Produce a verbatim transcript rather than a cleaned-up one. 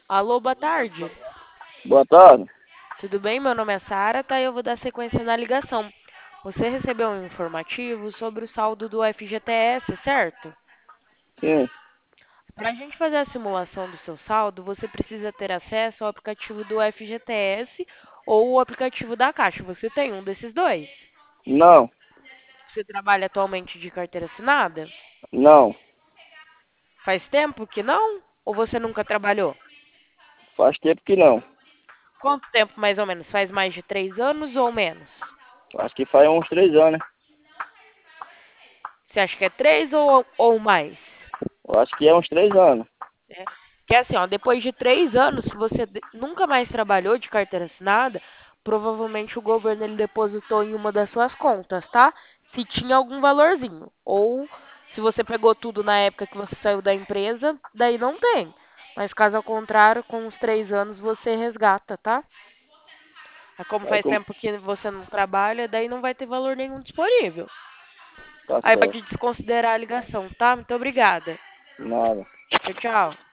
Alô, boa tarde. Boa tarde. Tudo bem? Meu nome é Sara, tá? Eu vou dar sequência na ligação. Você recebeu um informativo sobre o saldo do F G T S, certo? Sim, Para a gente fazer a simulação do seu saldo, você precisa ter acesso ao aplicativo do F G T S ou o aplicativo da Caixa. Você tem um desses dois? não, Você trabalha atualmente de carteira assinada? não. Faz tempo que não? Ou você nunca trabalhou? Faz tempo que não. Quanto tempo mais ou menos? Faz mais de três anos ou menos? Acho que faz uns três anos, né? Você acha que é três ou, ou mais? Eu acho que é uns três anos. Né? Que é assim, ó, depois de três anos, se você de- nunca mais trabalhou de carteira assinada, provavelmente o governo ele depositou em uma das suas contas, tá? Se tinha algum valorzinho. Ou se você pegou tudo na época que você saiu da empresa, daí não tem. Mas caso ao contrário, com os três anos você resgata, tá? É como Aí faz como... tempo que você não trabalha, daí não vai ter valor nenhum disponível. Tá Aí certo. pode desconsiderar a ligação, tá? Muito obrigada. Nada. Tchau, tchau.